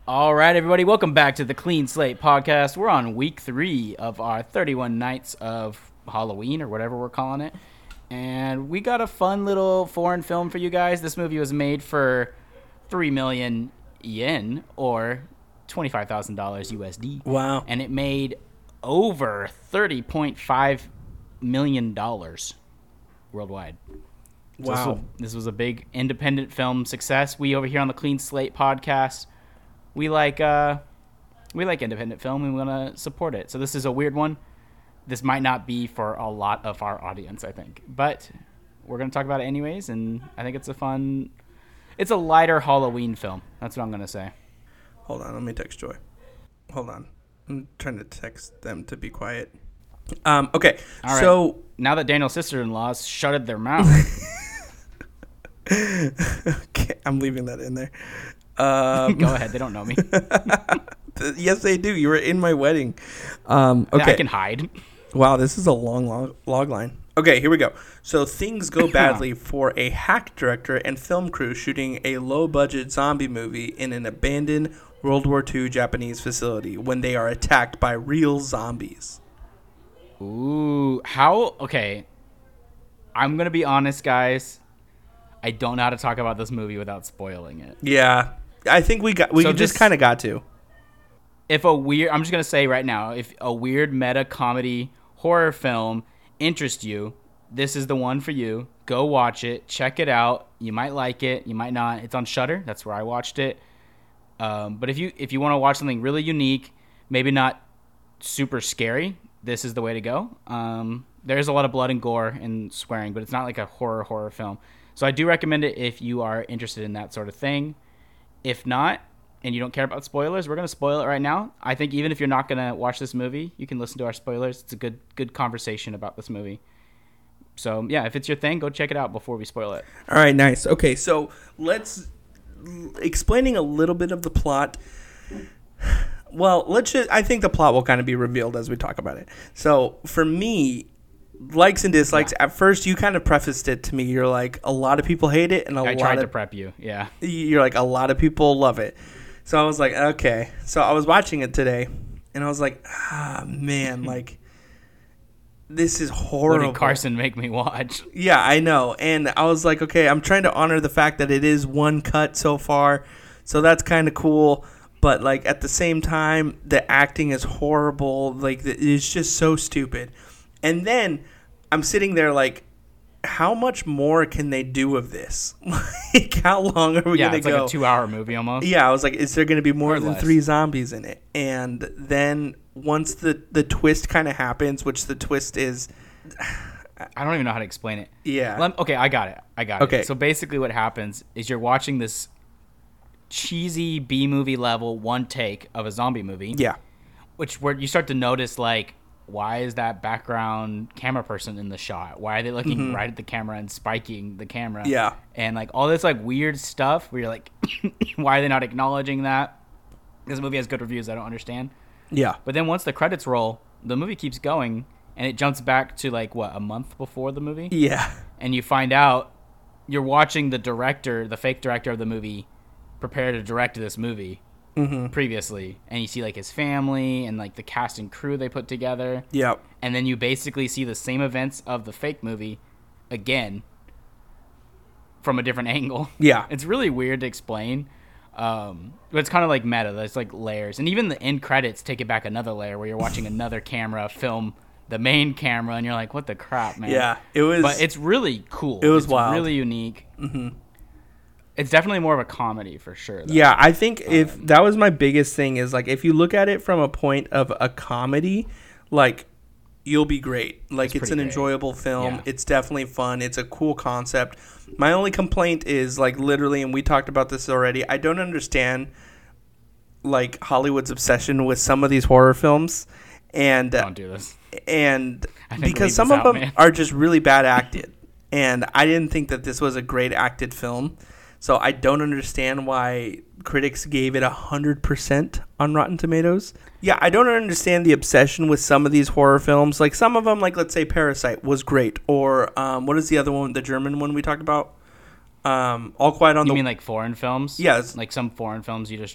All right, everybody, welcome back to the Clean Slate Podcast. We're on week 3 of our 31 nights of Halloween, or whatever we're calling it. And we got a fun little foreign film for you guys. This movie was made for 3 million yen, or $25,000 USD. Wow. And it made over $30.5 million worldwide. Wow. This was a big independent film success. We over here on the Clean Slate Podcast, we like independent film, and we want to support it. So this is a weird one. This might not be for a lot of our audience, I think, but we're going to talk about it anyways, and I think it's a lighter Halloween film. That's what I'm going to say. Hold on, let me text Joy. Hold on. I'm trying to text them to be quiet. Okay, All right. so... Now that Daniel's sister-in-law shutted their mouth. Okay, I'm leaving that in there. Go ahead. They don't know me. Yes, they do. You were in my wedding. Okay. Okay. I can hide. Wow, this is a long log line. Okay, here we go. So things go badly for a hack director and film crew shooting a low-budget zombie movie in an abandoned World War II Japanese facility when they are attacked by real zombies. Ooh, how? Okay. I'm going to be honest, guys. I don't know how to talk about this movie without spoiling it. Yeah, I think we just kind of got to. I'm just going to say right now, if a weird meta comedy horror film interests you, this is the one for you. Go watch it. Check it out. You might like it. You might not. It's on Shudder. That's where I watched it. But if you want to watch something really unique, maybe not super scary, this is the way to go. There's a lot of blood and gore and swearing, but it's not like a horror film. So I do recommend it if you are interested in that sort of thing. If not, and you don't care about spoilers, we're going to spoil it right now. I think even if you're not going to watch this movie, you can listen to our spoilers. It's a good conversation about this movie. So, yeah, if it's your thing, go check it out before we spoil it. All right, nice. Okay, so let's explaining a little bit of the plot. Well, I think the plot will kind of be revealed as we talk about it. So, for me, likes and dislikes. Yeah. At first, you kind of prefaced it to me. You're like, a lot of people hate it, and I tried to prep you. Yeah. You're like, a lot of people love it. So I was like, okay. So I was watching it today, and I was like, man, like, this is horrible. What did Carson make me watch? Yeah, I know. And I was like, okay, I'm trying to honor the fact that it is one cut so far, so that's kind of cool. But, like, at the same time, the acting is horrible. Like, it's just so stupid. And then I'm sitting there like, how much more can they do of this? Like, how long are we going to go? Yeah, it's like a 2-hour movie almost. Yeah, I was like, is there going to be more than less. 3 zombies in it? And then once the twist kind of happens, which the twist is... I don't even know how to explain it. Yeah. Okay, I got it. Okay. So basically what happens is you're watching this cheesy B-movie level one take of a zombie movie. Yeah. Where you start to notice, like, why is that background camera person in the shot? Why are they looking right at the camera and spiking the camera? Yeah. And, like, all this, like, weird stuff where you're like, why are they not acknowledging that? This movie has good reviews. I don't understand. Yeah. But then once the credits roll, the movie keeps going, and it jumps back to, like, what, a month before the movie? Yeah. And you find out you're watching the director, the fake director of the movie, prepare to direct this movie. Previously, and you see like his family and like the cast and crew they put together. Yep. And then you basically see the same events of the fake movie again from a different angle. Yeah. It's really weird to explain. But it's kind of like meta. There's like layers, and even the end credits take it back another layer where you're watching another camera film the main camera, and you're like, what the crap, man? Yeah, it was. But it's really cool. It was wild. Really unique. It's definitely more of a comedy for sure, though. Yeah, I think if that was my biggest thing is like if you look at it from a point of a comedy, like you'll be great. Like it's an enjoyable film. Yeah. It's definitely fun. It's a cool concept. My only complaint is like literally, and we talked about this already, I don't understand like Hollywood's obsession with some of these horror films. And don't do this. And because some of them are just really bad acted. And I didn't think that this was a great acted film. So I don't understand why critics gave it 100% on Rotten Tomatoes. Yeah, I don't understand the obsession with some of these horror films. Like some of them, like let's say Parasite was great. Or what is the other one, the German one we talked about? All Quiet on the... You mean like foreign films? Yes. Like some foreign films you just don't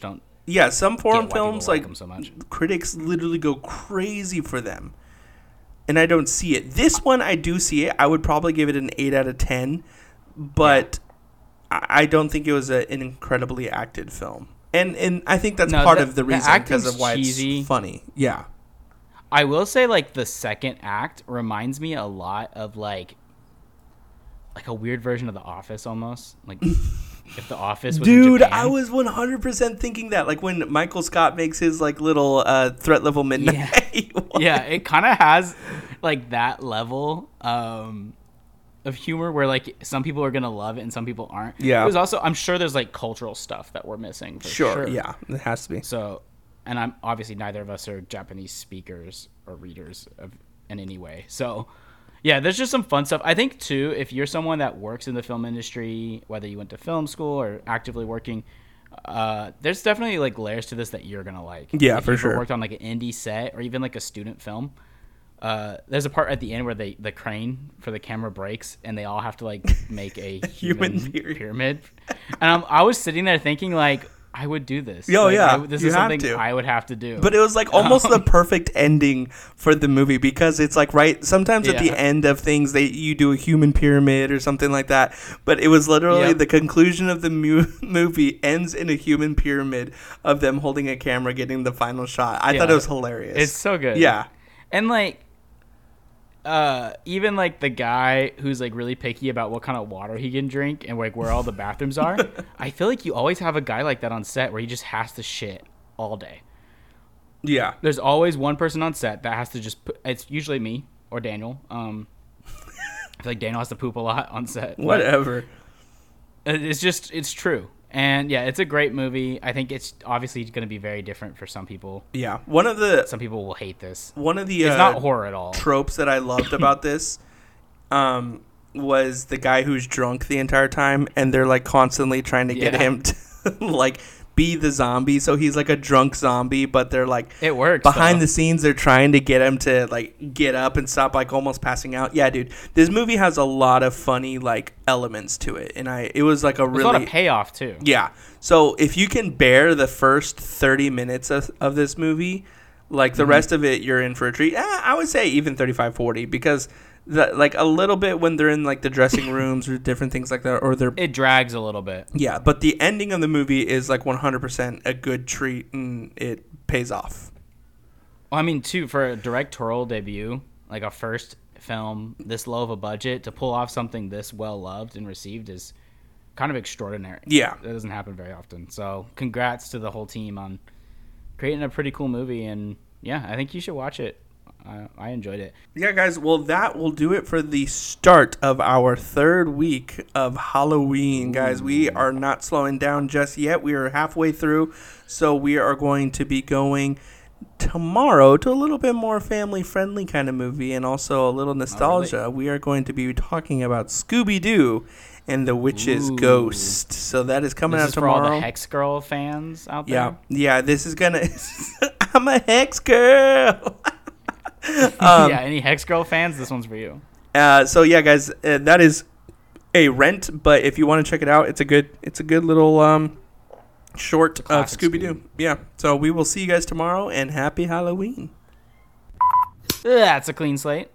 Yeah, some foreign Get why films, people like like, them so much. critics literally go crazy for them. And I don't see it. This one, I do see it. I would probably give it an 8 out of 10. But I don't think it was an incredibly acted film. And I think that's part of the reason because of why cheesy. It's funny. Yeah. I will say, like, the second act reminds me a lot of, like a weird version of The Office almost. Like, if The Office was Dude, in Japan. I was 100% thinking that. Like, when Michael Scott makes his, like, little threat level midnight. Yeah, it kind of has, like, that level of humor where, like, some people are going to love it and some people aren't. Yeah. It was also, I'm sure there's, like, cultural stuff that we're missing. For sure. Yeah, it has to be. So, and I'm obviously neither of us are Japanese speakers or readers in any way. So, yeah, there's just some fun stuff. I think, too, if you're someone that works in the film industry, whether you went to film school or actively working, there's definitely, like, layers to this that you're going to like. Yeah, if for you sure. Worked on, like, an indie set or even, like, a student film. There's a part at the end where the crane for the camera breaks and they all have to, like, make a human pyramid. And I was sitting there thinking, like, I would do this. Yo, like, yeah, this is something I would have to do. But it was like almost the perfect ending for the movie because it's like sometimes at the end of things you do a human pyramid or something like that. But it was literally the conclusion of the movie ends in a human pyramid of them holding a camera, getting the final shot. I thought it was hilarious. It's so good. Yeah, and like. Even like the guy who's like really picky about what kind of water he can drink and like where all the bathrooms are, I feel like you always have a guy like that on set where he just has to shit all day. Yeah, there's always one person on set that has to just. It's usually me or Daniel. I feel like Daniel has to poop a lot on set. Whatever. It's true. And yeah, it's a great movie. I think it's obviously going to be very different for some people. Yeah, some people will hate this. One of the it's not horror at all. Tropes that I loved about this was the guy who's drunk the entire time, and they're like constantly trying to get him to like be the zombie. So he's like a drunk zombie, but they're like it works behind the scenes. They're trying to get him to like get up and stop like almost passing out. Yeah, dude, this movie has a lot of funny like elements to it, and it was like a lot of payoff too. Yeah, so if you can bear the first 30 minutes of this movie, like the rest of it, you're in for a treat. I would say even 35, 40 because. Like a little bit when they're in like the dressing rooms or different things like that, or it drags a little bit. Yeah, but the ending of the movie is like 100% a good treat and it pays off. Well, I mean, too, for a directorial debut, like a first film this low of a budget, to pull off something this well loved and received is kind of extraordinary. Yeah, that doesn't happen very often. So, congrats to the whole team on creating a pretty cool movie, and yeah, I think you should watch it. I enjoyed it. Yeah, guys. Well, that will do it for the start of our third week of Halloween, guys. We are not slowing down just yet. We are halfway through, so we are going to be going tomorrow to a little bit more family-friendly kind of movie and also a little nostalgia. Really? We are going to be talking about Scooby-Doo and the Witch's Ghost. So that is coming out tomorrow. For all the Hex Girl fans out there? Yeah. This is going to... I'm a Hex Girl! Yeah, any Hex Girl fans, this one's for you. So yeah, guys, that is a rent. But if you want to check it out, it's a good little short of Scooby-Doo. Yeah. So we will see you guys tomorrow, and happy Halloween. That's a clean slate.